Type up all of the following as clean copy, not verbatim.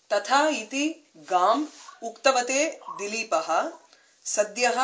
तथा इति गाम उक्तवते दिलीपः सद्यः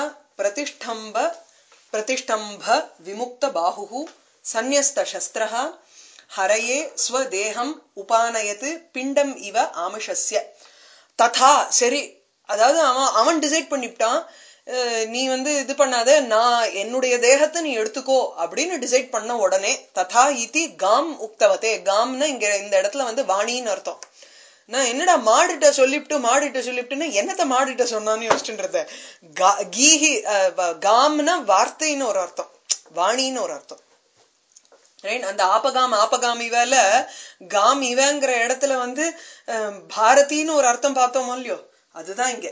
प्रतिष्ठम्भ विमुक्त बाहुः सन्यस्त शस्त्रः हरये स्वदेहम् उपानयत् पिण्डम् इव आमिषस्य तथा சரி அதாவது அவன் டிசைட் பண்ணிட்டான் நீ இது பண்ணாத நான் என்னுடைய தேகத்தை நீ எடுத்துக்கோ அப்படின்னு டிசைட் பண்ண உடனே ததா இதி காம் உக்தவதே காம்னா இங்க இந்த இடத்துல வாணின்னு அர்த்தம் நான் என்னடா மாடிட்ட சொல்லிப்ட்டுன்னு என்னத்த மாடிட்ட சொன்னான்னு யோசிச்சுன்றத கீஹி காம்னா வார்த்தைன்னு ஒரு அர்த்தம் வாணின்னு ஒரு அர்த்தம் அந்த ஆபகாம் இவல காம் இவங்கிற இடத்துல பாரதின்னு ஒரு அர்த்தம் பார்த்தோமோ இல்லையோ அதுதான் இங்க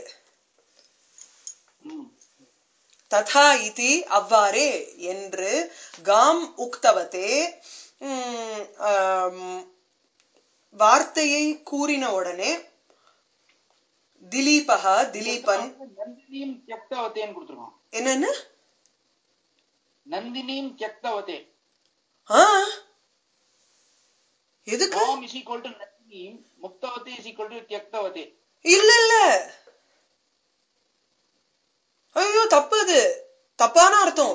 ததா இதி அவ்வாறே என்று காம் உக்தவதே வார்த்தையை கூறின உடனே திலீபன் என்னன்னு நந்தினியும் தியக்தவதே எதுக்கு இல்ல ஐயோ தப்பு அது தப்பான அர்த்தம்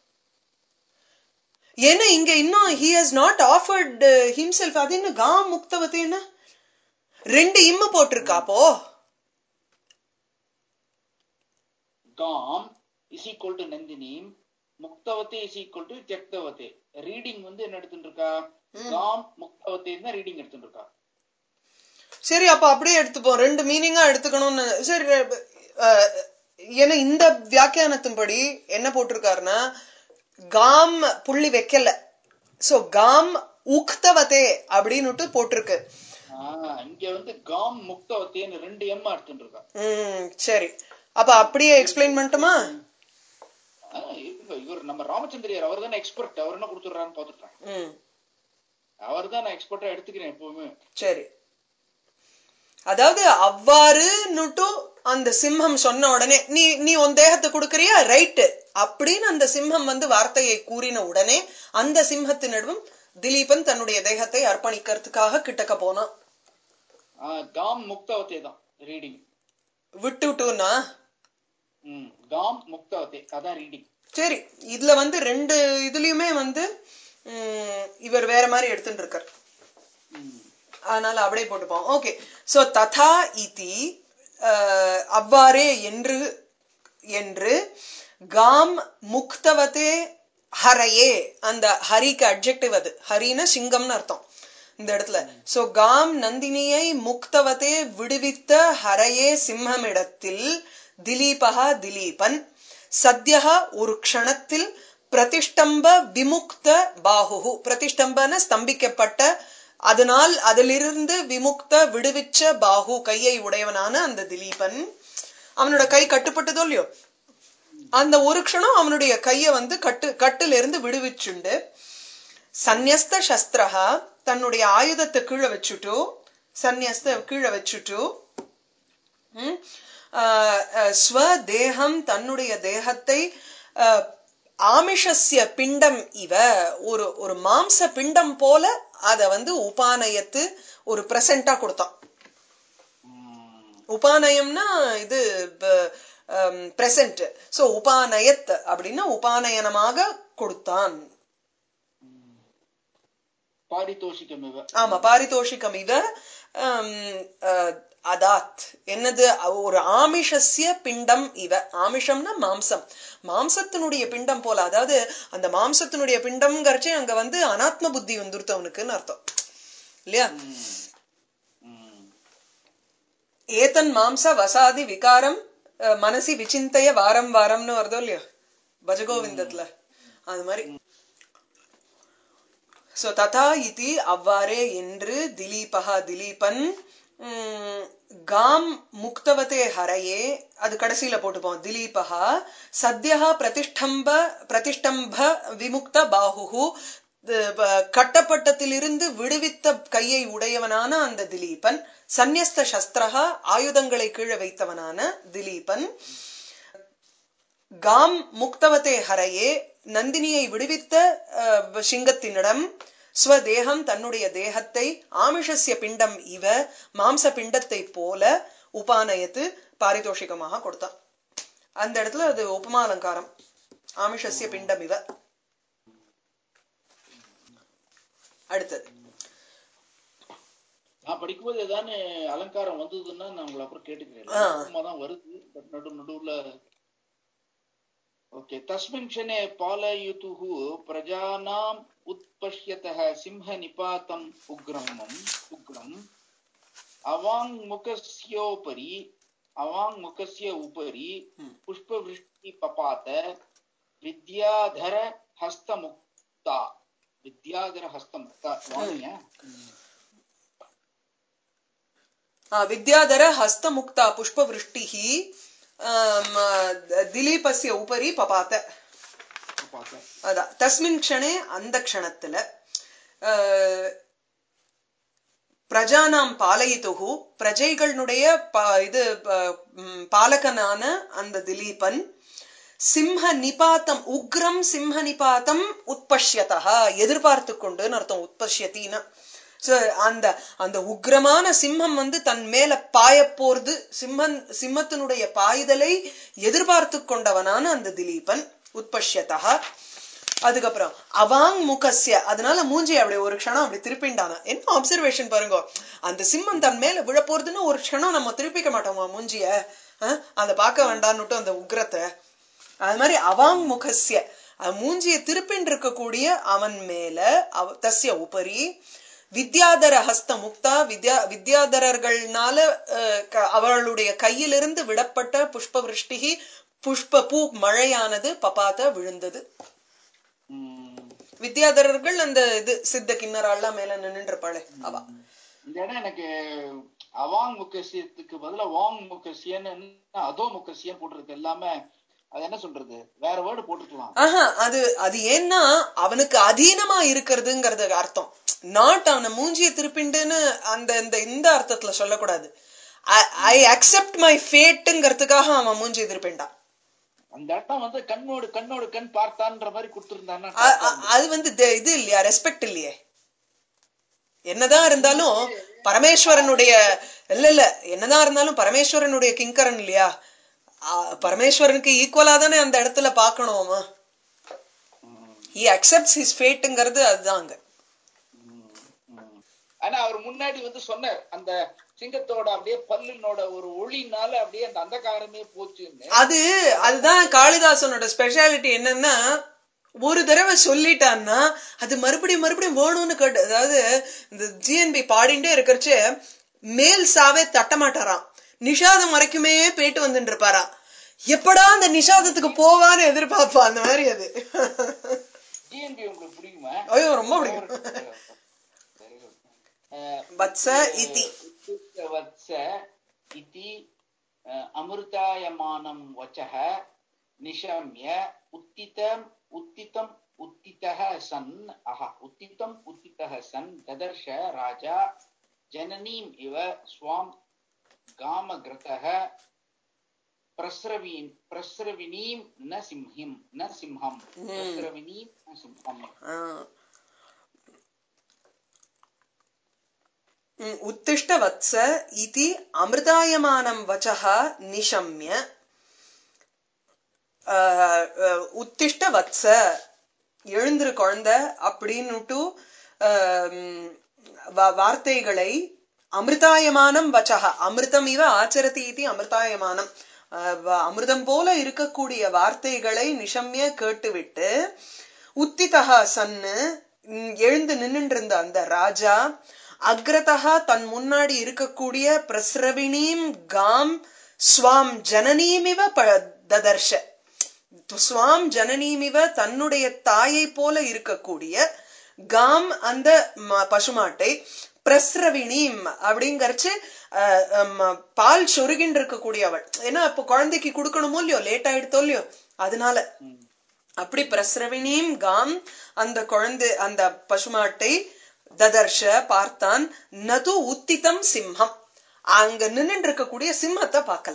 ஏன்னா இங்க இன்னும் he has not offered himself அது என்ன காம் முக்தவதேன்னா ரெண்டு இம்ம போட்டிருக்காப்போ காம் is equal to நந்தினி முக்தவதே is equal to தியக்தவதே ரீடிங் என்ன எடுத்துட்டு இருக்கா காம் முக்தவதே தான் ரீடிங் எடுத்துட்டு இருக்கா சரி அப்ப அப்படியே எடுத்துப்போம் ரெண்டு மீனிங்கா எடுத்துக்கணும்னு சரி ஏன்னா இந்த வியாக்கியானத்தின்படி என்ன போட்டிருக்காருன்னா காம் புள்ளி வைக்கல சோ காம் உக்தவதே அப்படின்னு போட்டிருக்கு இங்க காம் முக்தவதேன்னு ரெண்டு எம் எடுத்துட்டு இருக்கா சரி அப்ப அப்படியே எக்ஸ்பிளைன் பண்ணட்டுமா இவர் நம்ம ராமச்சந்திரியார் அவர் தானே எக்ஸ்பர்ட் அவர் என்ன கொடுத்துறான்னு பாத்துட்டேன் அவர் தான் நான் எக்ஸ்பர்ட்டா எடுத்துக்கிறேன் எப்பவுமே சரி அதாவது அவ்வாறு அந்த சிம்மம் சொன்ன உடனே நீ உன் தேகத்தை கொடுக்கறியா ரைட் அப்படின்னு அந்த சிம்மம் வார்த்தையை கூறின உடனே அந்த சிம்மத்தினிடம் திலீபன் தன்னுடைய தேகத்தை அர்ப்பணிக்கிறதுக்காக கிட்டக்க போனான் காம் முக்தவதே தான் ரீடிங் விட்டுனா காம் முக்தவதே அதான் ரீடிங் சரி இதுல ரெண்டு இதுலயுமே இவர் வேற மாதிரி எடுத்துட்டு இருக்கார் அதனால அப்படியே போட்டுப்போம் ஓகே சோ ததா இதி அவ்வாறே என்று காம் முக்தவதே ஹரையே அந்த ஹரிக்கு அட்ஜெக்டிவ் அது ஹரின சிங்கம்னு அர்த்தம் இந்த இடத்துல சோ காம் நந்தினியை முக்தவதே விடுவித்த ஹரையே சிம்மமிடத்தில் திலீபன் சத்யா ஒரு க்ஷணத்தில் பிரதிஷ்டம்ப விமுக்த பாஹு பிரதிஷ்டம்பன ஸ்தம்பிக்கப்பட்ட அதனால் அதிலிருந்து விமுக்த விடுவிச்ச பாஹு கையை உடையவனான அந்த திலீபன் அவனோட கை கட்டுப்பட்டதோ இல்லையோ அந்த ஒரு க்ஷணம் அவனுடைய கைய கட்டில இருந்து விடுவிச்சுண்டு சந்நியஸ்த சஸ்திரஹா தன்னுடைய ஆயுதத்தை கீழே வச்சுட்டு ஸ்வதேகம் தன்னுடைய தேகத்தை ஆமிஷஸ்ய பிண்டம் இவ ஒரு மாம்ச பிண்டம் போல அத உபானயத்து ஒரு பிரசண்டா கொடுத்தான் உபானயம்னா இது பிரசன்ட் சோ உபானயத் அப்படின்னா உபானயனமாக கொடுத்தான் ஆமா பாரிதோஷிகம் இவ அதாத் என்னது ஒரு ஆமிஷஸ்ய பிண்டம் இவ ஆமிஷம்னா மாம்சத்தினுடைய பிண்டம் போல அதாவது அந்த மாம்சத்தினுடைய பிண்டம்ங்கிறச்சே அங்க அனாத்ம புத்தி வந்துருத்தவனுக்குன்னு அர்த்தம் இல்லையா ஏதன் மாம்ச வசாதி விகாரம் மனசி விசிந்தைய வாரம் வாரம்னு வருதோ இல்லையா பஜகோவிந்தத்துல அது மாதிரி சோ ததா இதி அவ்வாறே என்று திலீபன் காம் முக்தவதே ஹரையே அது கடைசியில போட்டுப்போம் திலீபஹா சத்யா பிரதிஷ்டம்ப விமுக்த பாஹு கட்டப்பட்டத்திலிருந்து விடுவித்த கையை உடையவனான அந்த திலீபன் சந்நியஸ்த சஸ்திரஹா ஆயுதங்களை கீழே வைத்தவனான திலீபன் காம் முக்தவதே ஹரையே நந்தினியை விடுவித்த சிங்கத்தினிடம் ஸ்வதேகம் தன்னுடைய தேகத்தை ஆமிஷஸ்ய பிண்டம் இவ மாம்ச பிண்டத்தை போல உபானயத்து பாரிதோஷிகமாக கொடுத்தான். அந்த இடத்துல அது உபமா அலங்காரம். ஆமிஷஸ்ய பிண்டம் இவ. அடுத்தது நான் படிக்கும்போது ஏதாவது அலங்காரம் வந்ததுன்னா நான் உங்களை அப்புறம் கேட்டுக்கிறேன். தான் வருது பட் நடுவுல. ஓகே. தஸ்மின் க்ஷணே பாலயுதுः பிரஜானாம் உத்பஷ்யதः சிம்ஹ நிபாதம் உக்ரம் அவாங்முகஸ்ய உபரி புஷ்பவ்ருஷ்டி பபாத வித்யாதர ஹஸ்தமுக்தா. வித்யாதர ஹஸ்தமுக்தா வாணியா? வித்யாதர ஹஸ்தமுக்தா புஷ்பவ்ருஷ்டிஹி திலீபஸ்ய உபரி பபாத. அதான் தஸ்மின் க்ஷணே அந்த க்ஷணத்துல பிரஜானாம் பாலயிதுஹு பிரஜைகளுடைய இது பாலகனான அந்த திலீபன் சிம்ஹ நிபாத்தம் உக்ரம் சிம்ஹ நிபாத்தம் உத்பஷ்யதா எதிர்பார்த்து கொண்டு அர்த்தம். உத்பஷ்யத்தின்னா அந்த உக்ரமான சிம்மம் தன் மேல பாய போறது, சிம்மத்தினுடைய பாய்தலை எதிர்பார்த்து கொண்டவனான அந்த திலீபன் உத்பஷ்யதா. அதுக்கப்புறம் அவாங் முகஸ்ய அதனால மூஞ்சி அப்படி ஒரு க்ஷணம் அப்படி திருப்பிண்டான. என்ன அப்சர்வேஷன் பாருங்க, அந்த சிம்மம் தன் மேல விழ போறதுன்னு ஒரு க்ஷணம் நம்ம திருப்பிக்க மாட்டோமா மூஞ்சிய, அதை பார்க்க வேண்டான்னுட்டு அந்த உக்ரத்தை. அது மாதிரி அவாங் முகஸ்ய மூஞ்சிய திருப்பின் இருக்கக்கூடிய அவன் மேல தஸ்ய உபரி வித்யாதர ஹஸ்த முக்தா வித்யாதரர்கள்னால அவளுடைய கையிலிருந்து விடப்பட்ட புஷ்பவிருஷ்டிகி புஷ்ப பூ மழையானது பபாத விழுந்தது. வித்யாதரர்கள் அந்த இது சித்த கிண்ணறாள்லாம் மேல நின்று இருப்பாளே அவா. இந்த இடம் எனக்கு அவாங் முகசியத்துக்கு பதிலா வாங் முகசியன்னு அதோ முகசியன் போட்டிருக்கு. எல்லாமே அது என்ன சொல்றது, வேற வேர்டு போட்டுக்கலாம். அது ஏன்னா அவனுக்கு அதீனமா இருக்கிறதுங்கிறது அர்த்தம். நாட் அவனை மூஞ்சிய திருப்பிண்டுன்னு இந்த அர்த்தத்துல சொல்லக்கூடாது. ஐ அக்செப்ட் மை ஃபேட்ங்கிறதுக்காக அவன் மூஞ்சிய திருப்பிண்டான். அந்த இடம் கண்ணோடு கண் பார்த்தான்ற மாதிரி கொடுத்திருந்தான்னா அது இது இல்லையா, ரெஸ்பெக்ட் இல்லையே. என்னதான் இருந்தாலும் பரமேஸ்வரனுடைய இல்ல என்னதான் இருந்தாலும் பரமேஸ்வரனுடைய கிங்கரன் இல்லையா, பரமேஸ்வரனுக்கு ஈக்குவலா தானே அந்த இடத்துல பாக்கணும். he accepts his fateங்கிறது அதுதாங்க. ஆனா அவர் முன்னாடி சொன்னார் அந்த சிங்கத்தோட அப்படியே பல்லினோட ஒரு ஒளினால அப்படியே அந்த அந்தகாரமே போச்சுன்னு. அதுதான் காளிதாசனோட ஸ்பெஷாலிட்டி. என்னன்னா ஒரு தடவை சொல்லிட்டான்னா அது மறுபடியும் வேணும்னு கேட்டு, அதாவது இந்த ஜிஎன்பி பாடிண்டே இருக்கிறச்சு மேல் சாவே தட்டமாட்டாராம், நிஷாதம் வரைக்குமே போயிட்டு வந்துட்டு இருப்பாரா, எப்படா அந்த நிஷாதத்துக்கு போவான்னு எதிர்பார்ப்பா. அந்த மாதிரி அது ஜிஎன்பி உங்களுக்கு பிடிக்குமா? ஐயோ ரொம்ப பிடிக்கும். வத்ச இதி வத்ச இதி அமிர்தாயமானம் வச்சஹ நிஷம்ய உத்திதः சன் ததர்ஷ ராஜா ஜனனீம் இவ ஸ்வாம் காமக்ரதः பிரஸ்ரவிணீம் ந சிம்ஹம் பிரஸ்ரவிணீம் ந சிம்ஹம். உத்திஷ்ட வத்ச இதி அமிர்தாயமானம் வச்சஹ நிஷம்ய உத்திஷ்ட வத்ச எழுந்திரு குழந்தை அப்படின்னுட்டு வார்த்தைகளை அமிர்தாயமானம் வச்சஹ அமிர்தம் இவ ஆச்சரதி இதி அமிர்தாயமானம் அமிர்தம் போல இருக்கக்கூடிய வார்த்தைகளை நிஷம்ய கேட்டுவிட்டு உத்திதஹ சன்னு எழுந்து நின்று இருந்த அந்த ராஜா அக்ரதா தன் முன்னாடி இருக்கக்கூடிய பிரஸ்ரவிணீம் காம் ஸ்வாம் ஜனனீமிவ ததர்ஷ ஸ்வாம் ஜனனீமிவ தன்னுடைய தாயை போல இருக்கக்கூடிய காம் அந்த பசுமாட்டை பிரஸ்ரவிணீம் அப்படிங்கறச்சு பால் சொருகின் இருக்கக்கூடியவள். ஏன்னா இப்ப குழந்தைக்கு கொடுக்கணுமோ இல்லையோ, லேட் ஆயிடுத்தோ இல்லையோ, அதனால அப்படி பிரஸ்ரவிணீம் காம் அந்த குழந்தை அந்த பசுமாட்டை ததர்ஷ பார்த்தான். நது உத்திதம் சிம்ஹம் அங்க நின்று இருக்கக்கூடிய சிம்மத்தை பார்க்கல.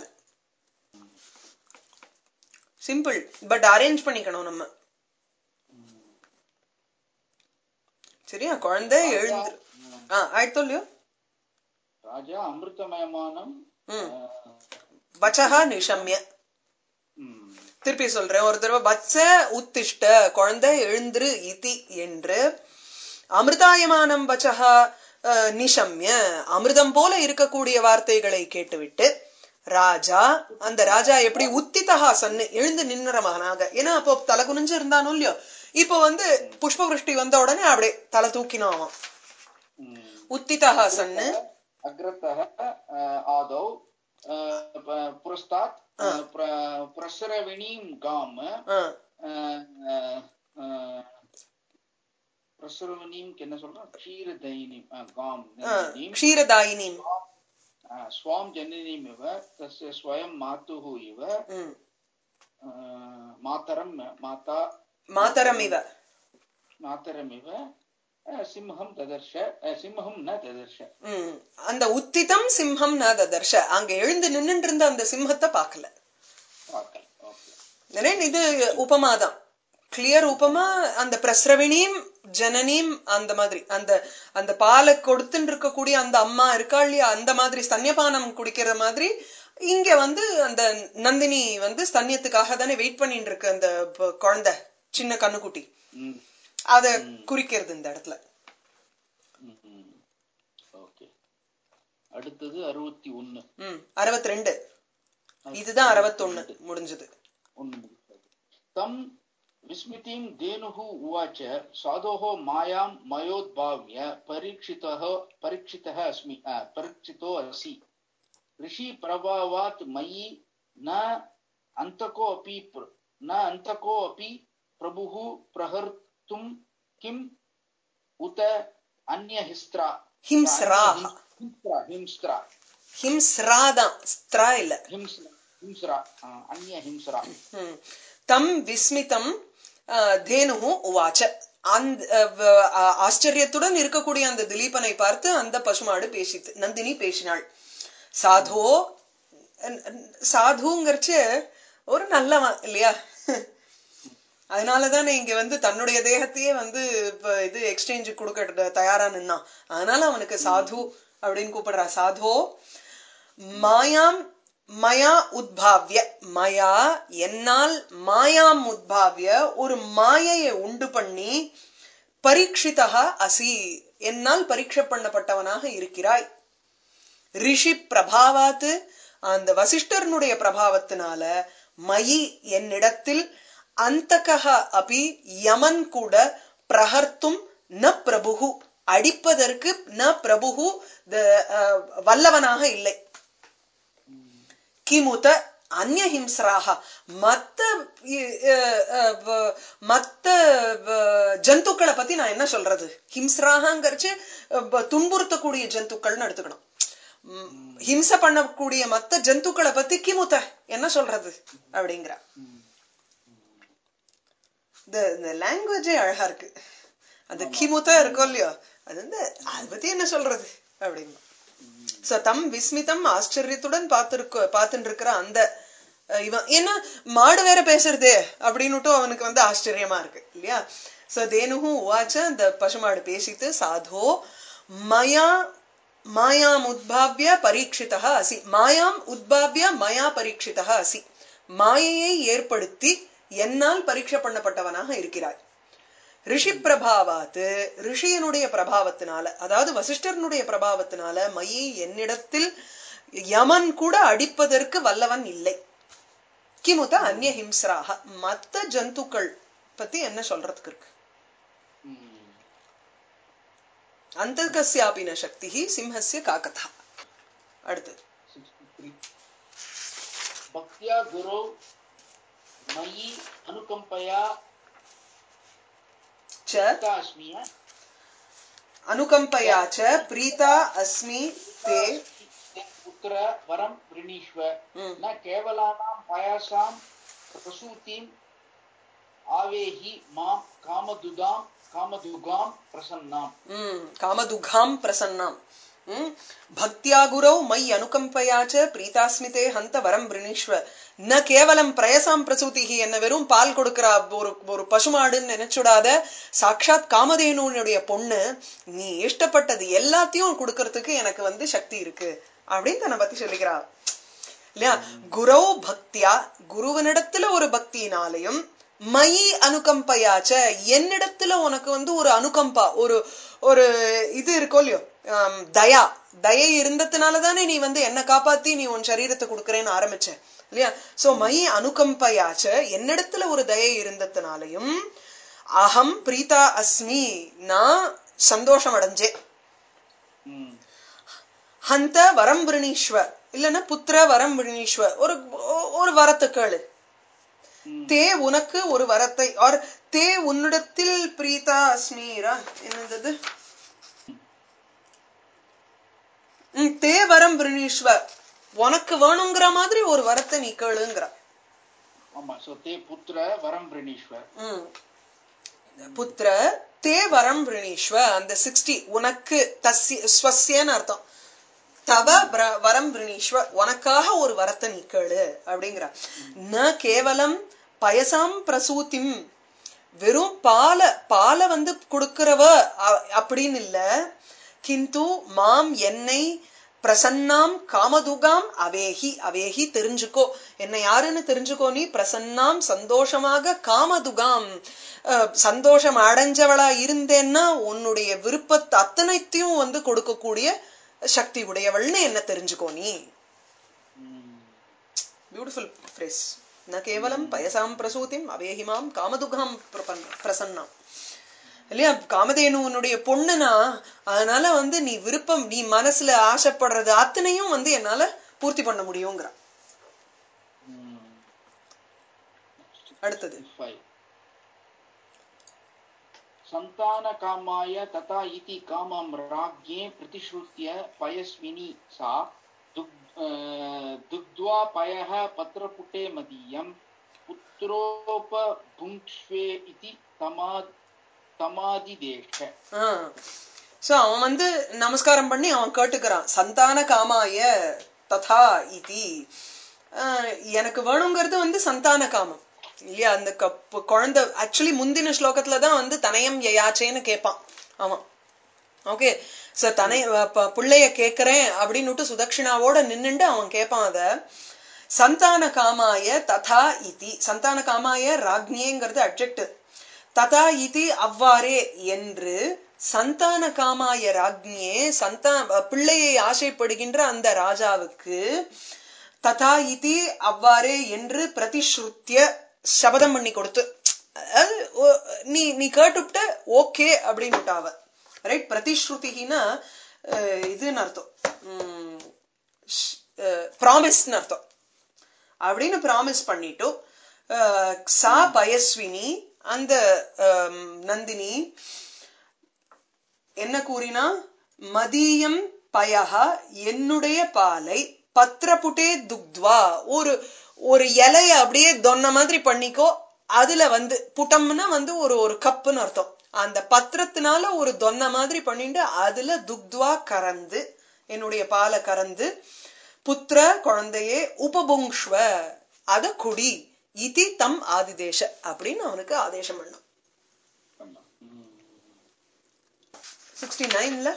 சிம்பிள், பட் அரேஞ்ச் பண்ணிக்கணும் நம்ம. சரியா? குழந்தை எழுந்துரு. ஆயிடுத்தோ இல்லையோ? ராஜா அமிர்தமயமானம் வச்சஹா நிஷம்ய. திருப்பி சொல்றேன் ஒரு தடவை. வச்ச உத்திஷ்ட, குழந்தை எழுந்துரு இதி என்று, அமிர்தாயமானம் வச்சஹா நிஷம்ய, அமிர்தம் போல இருக்கக்கூடிய வார்த்தைகளை கேட்டுவிட்டு, ராஜா, அந்த ராஜா எப்படி உத்திதஹா சன்னு, எழுந்து நின்னுற மகனாக. ஏன்னா அப்போ தலை குனிஞ்சு இருந்தானோ இல்லையோ, இப்போ புஷ்ப விருஷ்டி வந்த உடனே அப்படியே தலை தூக்கினான் அவன். உத்திதஹா சன்னு அக்ரதஹ ஆதௌ புரஸ்தாத் பிரசரவிணீம் காம் பிரசரவிணீம் என்ன சொல்றான்? க்ஷீரதாயினீம் காம் க்ஷீரதாயினீம் ஸ்வாம் ஜனனீம் இவ தஸ்ய ஸ்வயம் மாதுஹு இவ மாதரம் இவ மாதரம் இவ சிம்ஹம் ததர்ஷ சிம்ஹம் ந ததர்ஷ. அந்த உத்திதம் சிம்ஹம் ந ததர்ஷ, அங்க எழுந்து நின்னுட்டு இருந்த அந்த சிம்ஹத்தை பார்க்கல. இது உபமாதான், கிளியர் உபமா. அந்த பிரஸ்ரவிணியும் ஜனனியும் அந்த மாதிரி, அந்த அந்த பாலை கொடுத்துட்டு இருக்கக்கூடிய அந்த அம்மா இருக்கா இல்லையா, அந்த மாதிரி ஸ்தன்யபானம் குடிக்கிற மாதிரி இங்க அந்த நந்தினி ஸ்தன்யத்துக்காக தானே வெயிட் பண்ணிட்டு இருக்கு அந்த குழந்தை, சின்ன கண்ணுக்குட்டி. அத குறிக்கிறது இந்த இடத்துல. அடுத்தது 61. 62. இதுதான் 61 முடிஞ்சது. தம் விஸ்மிதிம் தேனுஹு உவாச்ச சாதோஹோ மாயாம் மயோத்பாவ்ய பரீட்சிதः அஸ்மி பரீட்சிதோ அசி ரிஷி பிரபாவாத் மயி ந அந்தகோ அபி பிரபுஹு பிரஹர்த்தும் கிம் உத அன்ய ஹிஸ்த்ரா அன்ய ஹிம்ஸ்ரா. தம் விஸ்மிதம் தேனுஹு உவாச்ச, ஆச்சரியத்துடன் இருக்கக்கூடிய அந்த திலீபனை பார்த்து அந்த பசுமாடு பேசித்து, நந்தினி பேசினாள். சாதோ, சாதுங்கிறச்சு ஒரு நல்லவன் இல்லையா, அதனாலதானே இங்க தன்னுடைய தேகத்தையே இது எக்ஸ்சேஞ்சு கொடுக்க தயாரா நின்னான். அதனால அவனுக்கு சாது அப்படின்னு கூப்பிடுறா. சாதோ மாயாம் மயா உத்பாவ்ய, மயா என்னால், மாயாம் உத்பாவ்ய ஒரு மாயையை உண்டு பண்ணி, பரீட்சிதா அசி என்னால் பரீட்சை பண்ணப்பட்டவனாக இருக்கிறாய். ரிஷி பிரபாவாத்து அந்த வசிஷ்டர்னுடைய பிரபாவத்தினால, மயி என்னிடத்தில், அந்தகஹ அபி யமன் கூட, பிரஹர்த்தும் ந பிரபுஹு அடிப்பதற்கு, ந பிரபுஹு வல்லவனாக இல்லை. கிமுத அந்ய ஹிம்ஸ்ராக மத்த ஜந்துக்களை பத்தி நான் என்ன சொல்றது? ஹிம்ஸ்ராகங்கிறச்சு துன்புறுத்தக்கூடிய ஜந்துக்கள்னு எடுத்துக்கணும். ஹிம்சை பண்ணக்கூடிய மத்த ஜந்துக்களை பத்தி கிமுத என்ன சொல்றது அப்படிங்கிற. இந்த லாங்குவேஜே அழகா இருக்கு. அந்த கிமுத இருக்கும் இல்லையோ, அது அதை பத்தி என்ன சொல்றது அப்படின்னு. தம் விஸ்மிதம் ஆச்சரியத்துடன் பார்த்துட்டு இருக்கிற அந்த இவன், ஏன்னா மாடு வேற பேசுறதே அப்படின்னுட்டு அவனுக்கு ஆச்சரியமா இருக்கு இல்லையா. தேனுஹு உவாச்ச, அந்த பசுமாடு பேசித்து, சாதோ மயா மாயாம் உத்பாவ்ய பரீட்சிதா அசி, மாயாம் உத்பாவ்ய மயா பரீட்சிதா அசி, மாயையை ஏற்படுத்தி என்னால் பரீட்சை பண்ணப்பட்டவனாக இருக்கிறாய். ரிஷி பிரபாவாத்து ரிஷியனுடைய பிரபாவத்தினால, அதாவது வசிஷ்டர்னுடைய பிரபாவத்தினால, மயி என்னிடத்தில் யமன் கூட அடிப்பதற்கு வல்லவன் இல்லை. கிமுத அந்ய ஹிம்ஸ்ராக மத்த ஜந்துக்கள் பத்தி என்ன சொல்றதுக்கு இருக்கு? அந்தகஸ்யாபி ந சக்திஹி சிம்ஹஸ்ய கா கதா. அடுத்தது பக்தியா குரு மயி அனுகம்பயா அனுகம்பயா ச பிரீதா அஸ்மி தே புத்திர வரம் விரணீஷ்வ ந கேவலானாம் பாயாசாம் பிரசூதிம் ஆவேஹி மாம் காமதுகாம் பிரசன்னாம். காமதுகாம் பிரசன்னாம். பக்தியா குரௌ மை அனுகம்பயாச்ச பிரீதாஸ்மிதே ஹந்த வரம் விருணீஸ்வ ந கேவலம் பிரயசாம் பிரசூதிகி என்ன வெறும் பால் கொடுக்கிற ஒரு பசுமாடுன்னு நினைச்சுடாத சாட்சாத் காமதேனுடைய பொண்ணு நீ இஷ்டப்பட்டது எல்லாத்தையும் கொடுக்கறதுக்கு எனக்கு சக்தி இருக்கு அப்படின்னு தன்னை பத்தி சொல்லிக்கிறா இல்லையா. குரௌ பக்தியா குருவனிடத்துல ஒரு பக்தியினாலையும் மயி அனுகம்பயாச்ச என்னிடத்துல உனக்கு ஒரு அனுகம்பா ஒரு ஒரு இது இருக்கோ இல்லையோ தயை இருந்ததுனாலதானே நீ என்ன காப்பாத்தி நீ உன் சரீரத்தை கொடுக்கறேன்னு ஆரம்பிச்ச இல்லையா. சோ மயி அனுகம்பயாச்ச என்னிடத்துல ஒரு தயை இருந்ததுனாலையும் அகம் பிரீதா அஸ்மி நான் சந்தோஷம் அடைஞ்சேன். ஹந்த வரம் விருணீஸ்வ இல்லன்னா புத்திர வரம் விருணீஸ்வ ஒரு வரத்தை கேளு. தே உனக்கு ஒரு வரத்தை ஆர் தே உன்னிடத்தில் பிரீதா அஸ்மீரா என்னது தே வரம் விருணீஸ்வ உனக்கு வேணுங்கிற மாதிரி ஒரு வரத்தை நீ கேளுங்கிற. புத்திர தே வரம் விருணீஸ்வ அந்த 60 உனக்கு ஸ்வஸ்யன்னு அர்த்தம். தவ வரம் விருணீஸ்வ உனக்காக ஒரு வரத்தை நீ கேளு அப்படிங்கிற. ந கேவலம் பயசாம் பிரசூதிம் வெறும் பால கொடுக்கிறவ அப்படின்னு இல்ல. கிந்து மாம் என்னை பிரசன்னாம் காமதுகாம் அவேகி தெரிஞ்சுக்கோ என்ன யாருன்னு தெரிஞ்சுக்கோ. நீ பிரசன்னாம் சந்தோஷமாக காமதுகாம் சந்தோஷம் அடைஞ்சவளா இருந்தேன்னா உன்னுடைய விருப்பத்தை அத்தனைத்தையும் கொடுக்கக்கூடிய சக்தி உடையவள்னு என்ன தெரிஞ்சுக்கோ நீ. Beautiful phrase. ந கேவலம் பயசாம் பிரசூதிம் அவேஹிமாம் காமதுகாம் பிரசன்னாம் இல்லையா. காமதேனு உன்னுடைய பொண்ணுனா அதனால நீ விருப்பம் நீ மனசுல ஆசைப்படுறது அத்தனையும் என்னால பூர்த்தி பண்ண முடியுங்கிற. அடுத்தது சந்தான காமாய ததா இதி காமம் ராஜ்ஞே பிரதிஷ்ருத்ய பயஸ்வினி சா துக்த்வா பயஹ பத்ரபுட்டே மதியம் புத்ரோபபுங்க்ஷ்வே இதி தமாதிதேஷ. சோ அவன் நமஸ்காரம் பண்ணி அவன் கேட்டுக்கிறான். சந்தான காமாய ததா இதி எனக்கு வேணுங்கிறது சந்தான காமம் இல்லையா. அந்த குழந்தை ஆக்சுவலி முந்தின ஸ்லோகத்துலதான் தனயம் யயாச்சேன்னு கேட்பான் அவன். ஓகே சோ பிள்ளைய கேக்குறேன் அப்படின்னு சுதட்சிணாவோட நின்னுண்டு அவன் கேட்பான். அத சந்தான காமாய ததா இதி சந்தான காமாய ராஜ்ஞேங்கிறது அட்ஜெக்டிவ். ததா இதி அவ்வாறே என்று சந்தான காமாய ராஜ்ஞே பிள்ளையை ஆசைப்படுகின்ற அந்த ராஜாவுக்கு ததா இதி அவ்வாறே என்று பிரதிஸ்ருத்திய சபதம் பண்ணி கொடுத்து நீ கேட்டுவிட்ட ஓகே அப்படின்னு அவ ரைட். பிரதிஸ்ருதினா இதுன்னு அர்த்தம் ப்ராமிஸ்ன்னு அர்த்தம். அப்படின்னு ப்ராமிஸ் பண்ணிட்டு சா பயஸ்வினி அந்த நந்தினி என்ன கூறினா மதியம் பயஹா என்னுடைய பாலை பத்ரபுட்டே துக்த்வா ஒரு இலைய அப்படியே தொன்ன மாதிரி பண்ணிக்கோ. அதுல புட்டம்னா ஒரு கப்புன்னு அர்த்தம். அந்த பத்திரத்தினால ஒரு தொன்ன மாதிரி பண்ணிட்டு அதுல துக்த்வா கறந்து என்னுடைய பாலை கறந்து புத்திர குழந்தையே உபபுங்ஷ்வ அத குடி இதி தம் ஆதிதேஷ அப்படின்னு அவனுக்கு ஆதேசம் பண்ணும். 69ல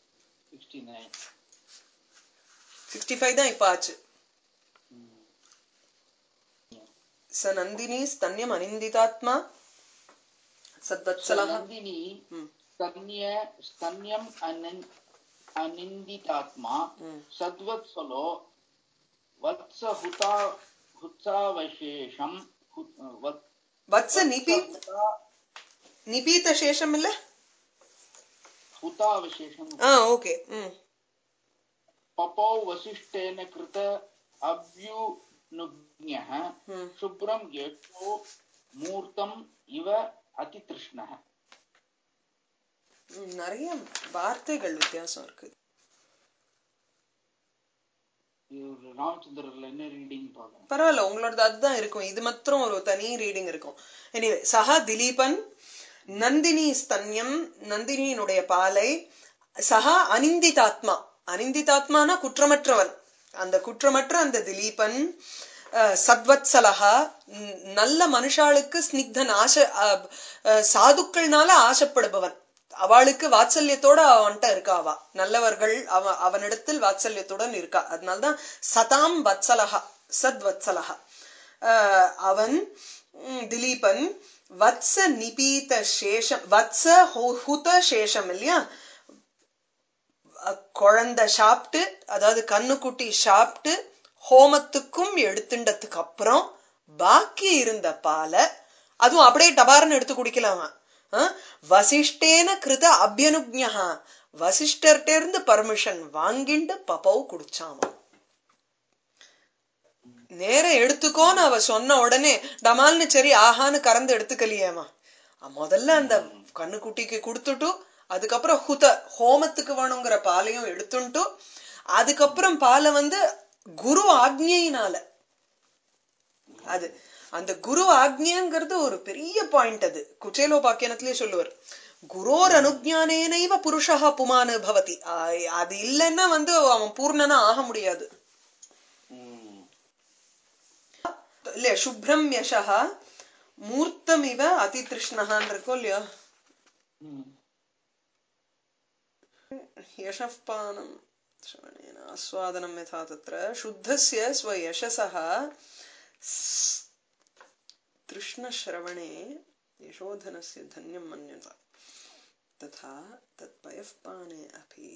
65 தான் இப்ப ஆச்சு. ச நந்தினி ஸ்தன்யம் அனிந்திதாத்மா சத்வத்சலஹ. நந்தினி ஸ்தன்யம் அனிந்திதாத்மா சத்வத்சலோ வத்ஸ ஹுத்ஸாவசேஷம் வத்ஸ நிபீத சேஷம் இல்ல ஹுதாவசேஷம். ஓகே. பபௌ வசிஷ்டேன கிருத அவ்யுனுக்ஞः சுப்ரம் யேஷோ மூர்த்தம் இவ அதித்ருஷ்ணः. நிறைய வார்த்தைகள் வித்தியாசம் இருக்கு. ராமச்சந்திரர்ல என்ன ரீடிங் பாக்கலாம். பரவாயில்ல உங்களோட அதுதான் இருக்கும். இது மாத்திரம் ஒரு தனி ரீடிங் இருக்கும். எனிவே சஹா திலீபன் நந்தினி ஸ்தன்யம் நந்தினியினுடைய பாலை சஹா அனிந்திதாத்மா அனிந்திதாத்மான குற்றமற்றவன். அந்த குற்றமற்ற அந்த திலீபன் சத்வத்சலஹா நல்ல மனுஷாளுக்கு ஸ்னிக்தன், சாதுக்கள்னால ஆசைப்படுபவன். அவளுக்கு வாத்சல்யத்தோட அவன்கிட்ட இருக்கா, அவ நல்லவர்கள் அவனிடத்தில் வாத்சல்யத்துடன் இருக்கா. அதனால்தான் சதாம் வத்சலஹா சத்வத்சலஹா. அவன் திலீபன் வத்ச நிபீத சேஷம், வத்ச ஹுத சேஷம் இல்லையா, குழந்தை சாப்பிட்டு, அதாவது கண்ணுக்குட்டி சாப்பிட்டு ஹோமத்துக்கும் எடுத்துட்டதுக்கு அப்புறம் பாக்கி இருந்த பாலை அதுவும் அப்படியே டபார்னு எடுத்து குடிக்கலாமா. வசிஷ்டேன கிருத அபியனுஜ்ஞா, வசிஷ்டர்ட்ட இருந்து பர்மிஷன் வாங்கிண்டு பபவ் குடிச்சாமா. நேரம் எடுத்துக்கோன்னு அவ சொன்ன உடனே டமால்னு சரி ஆஹான்னு கறந்து எடுத்துக்கலையேமா. முதல்ல அந்த கண்ணுக்குட்டிக்கு கொடுத்துட்டு அதுக்கப்புறம் ஹோமத்துக்கு வேணுங்கிற பாலையும் எடுத்துட்டு அதுக்கப்புறம் பாலை குரு ஆக்ஞையினால, அது அந்த குரு ஆக்ஞங்கிறது ஒரு பெரிய பாயிண்ட். அது குச்சேலோபாக்கியனத்திலே சொல்லுவார், குரோர் அனுஜானேனைவ புருஷா புமானு பவதி. அது இல்லைன்னா அவன் பூர்ணனா ஆக முடியாது. இல்ல சுப்ரம் யசா மூர்த்தம் இவ அதிதிருஷ்ணஹான் இருக்கோ இல்லையோ, யசப்பானம் ஆஸ்வாதனம் யதா தத்ர சுத்தஸ்ய ஸ்வயசஸஹ திருஷ்ணஸ்ரவணே யசோதனஸ்ய தன்யம் மன்யதா ததா தத்பயஃபானே அபி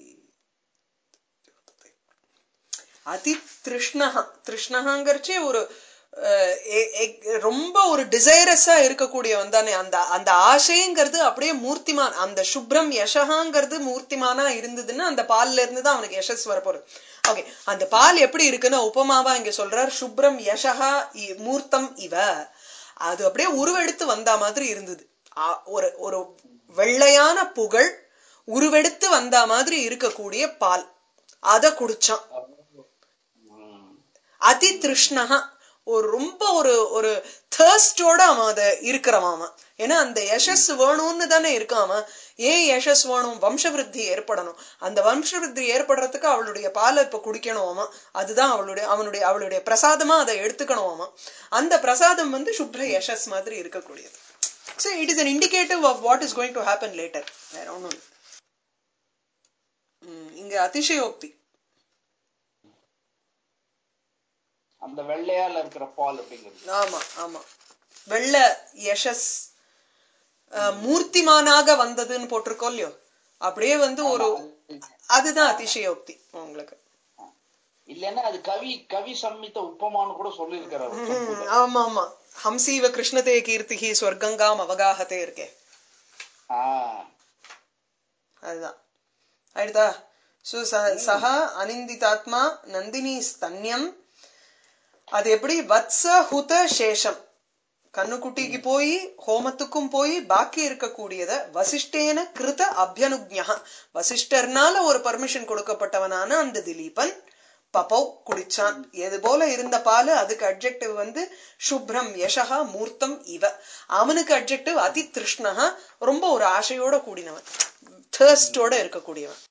அதி திருஷ்ணஹ. திருஷ்ணஹங்கிறச்சே ஒரு ரொம்ப ஒரு டிசைரஸா இருக்கக்கூடியவன் தானே. அந்த அந்த ஆசைங்கிறது அப்படியே மூர்த்திமான். அந்த சுப்ரம் யசகாங்கிறது மூர்த்திமானா இருந்ததுன்னா அந்த பால்ல இருந்துதான் அவனுக்கு யசஸ் வரப்போறது. ஓகே, அந்த பால் எப்படி இருக்குன்னா உபமாவா இங்க சொல்றார், சுப்ரம் யசகா மூர்த்தம் இவ. அது அப்படியே உருவெடுத்து வந்த மாதிரி இருந்தது. ஒரு ஒரு வெள்ளையான புகழ் உருவெடுத்து வந்த மாதிரி இருக்கக்கூடிய பால், அத குடிச்சான். அதி திருஷ்ணஹா, ஒரு ரொம்ப ஒரு ஒரு தர்ஸ்டோட அவன் அத இருக்கிறவன். ஏன்னா அந்த யசஸ் வேணும்னு தானே இருக்காம. ஏன் யசஸ் வேணும்? வம்சவிருத்தி ஏற்படணும். அந்த வம்சவிருத்தி ஏற்படுறதுக்கு அவளுடைய பாலை இப்ப குடிக்கணுமா, அதுதான் அவளுடைய பிரசாதமா அதை எடுத்துக்கணுமா. அந்த பிரசாதம் சுப்ர யசஸ் மாதிரி இருக்கக்கூடியது. So it is an indicative of what is going to happen later. வேற ஒண்ணும் இல்லை. இங்க அதிசயோக்தி. அந்த வெள்ளையால இருக்கிற பால் அப்படிங்கிறது. ஆமா ஆமா, வெள்ள யசஸ் மூர்த்திமானாக வந்ததுன்னு போட்டிருக்கோம் இல்லையோ, அப்படியே ஒரு அதுதான் அதிசயோக்தி உங்களுக்கு. இல்லன்னா அது கவி சம்மித்த உப்பமானு கூட சொல்லி இருக்காரு. ஆமா ஆமா, ஹம்சீவ கிருஷ்ணதே கீர்த்திஹி ஸ்வர்கங்காம் அவகாஹதே இருக்கே, அதுதான் ஆயிடுதா. சஹா அனிந்திதாத்மா நந்தினி ஸ்தன்யம். அது எப்படி வத்ச ஹுத சேஷம், கண்ணுக்குட்டிக்கு போய் ஹோமத்துக்கும் போய் பாக்கி இருக்கக்கூடியத வசிஷ்டேன கிருத அபியனுஜ்ஞா, வசிஷ்டர்னால ஒரு பர்மிஷன் கொடுக்கப்பட்டவனான அந்த திலீபன் பபவ் குடிச்சான். எது போல இருந்த பாலு, அதுக்கு அட்ஜெக்டிவ் சுப்ரம் யசகா மூர்த்தம் இவ. அவனுக்கு அட்ஜெக்டிவ் அதி திருஷ்ணஹா, ரொம்ப ஒரு ஆசையோட கூடினவன், தர்ஸ்டோட இருக்கக்கூடியவன்.